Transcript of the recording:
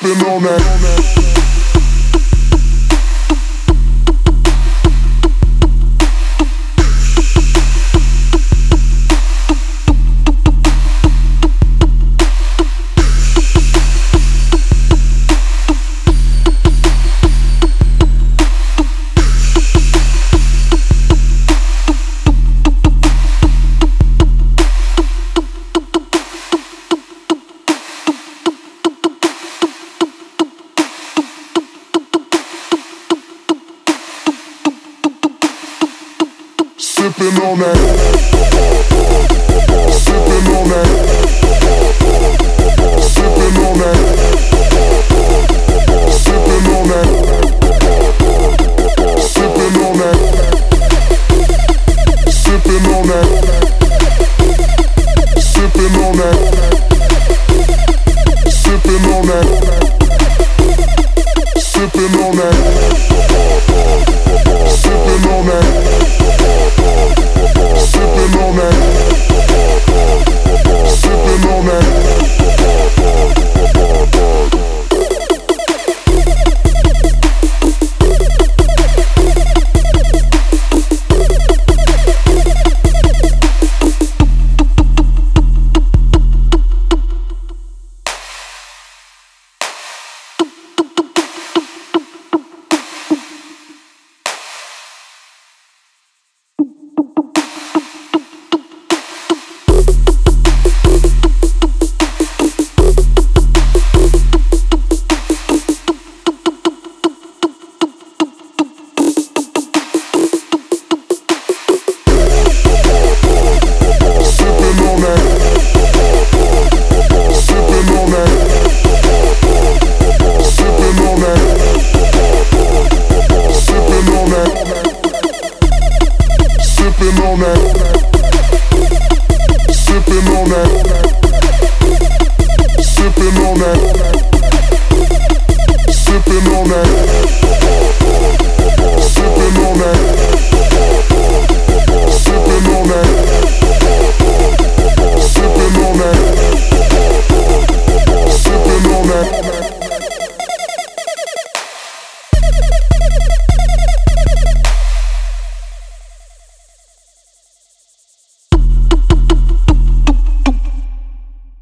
sipping on that. Sipping on that. Sipping on that. Sipping on that. Sipping on that. Sipping on that. Sipping on that. Sipping on that. Sipping on that. Sipping on that. Sipping on that. Sipping on that. Sipping on that. Sipping on that. Sipping on that. Sipping on that. Sipping on that.